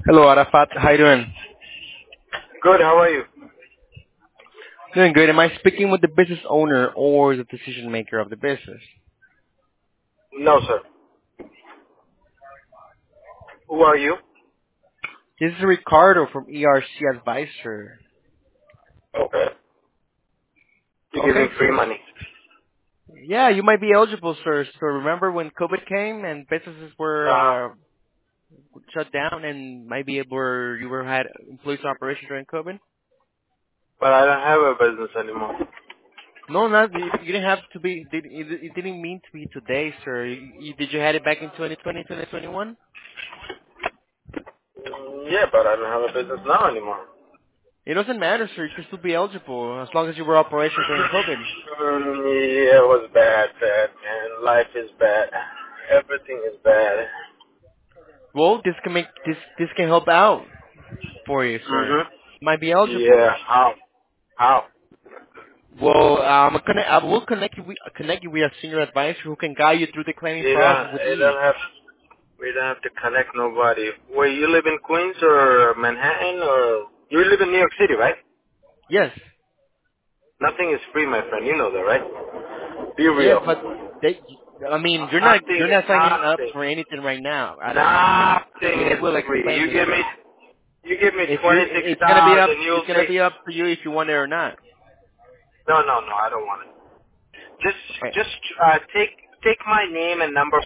Hello, Arafat. How you doing? Good, how are you? Doing good. Am I speaking with the business owner or the decision maker of the business? No, sir. Who are you? This is Ricardo from ERC Advisor. Okay. You're giving Okay, free money. yeah, you might be eligible, sir. So remember when COVID came and businesses were Uh-huh. shut down and maybe you were had employees operation during COVID? But I don't have a business anymore. No, not you didn't have to be. It didn't mean to be today, sir. Did you had it back in 2020, 2021? Yeah, but I don't have a business now anymore. It doesn't matter, sir. You can still be eligible as long as you were operational during COVID. Yeah, it was bad, man. Life is bad. Everything is bad. Well, this can help out for you, sir. Mm-hmm. Might be eligible. Yeah, how? How? Well, I will connect you with a senior advisor who can guide you through the claiming process with ease. We don't have to connect nobody. Wait, you live in Queens or Manhattan or? You live in New York City, right? Yes. Nothing is free, my friend. You know that, right? Be Yeah, real. but they, I mean, Nothing you're is not signing up nothing. for anything right now. Nothing They is will free. explain You it. give me If you, 26,000. You'll it's gonna say be up to you if you want it or not. no. I don't want it. Okay. Just take my name and number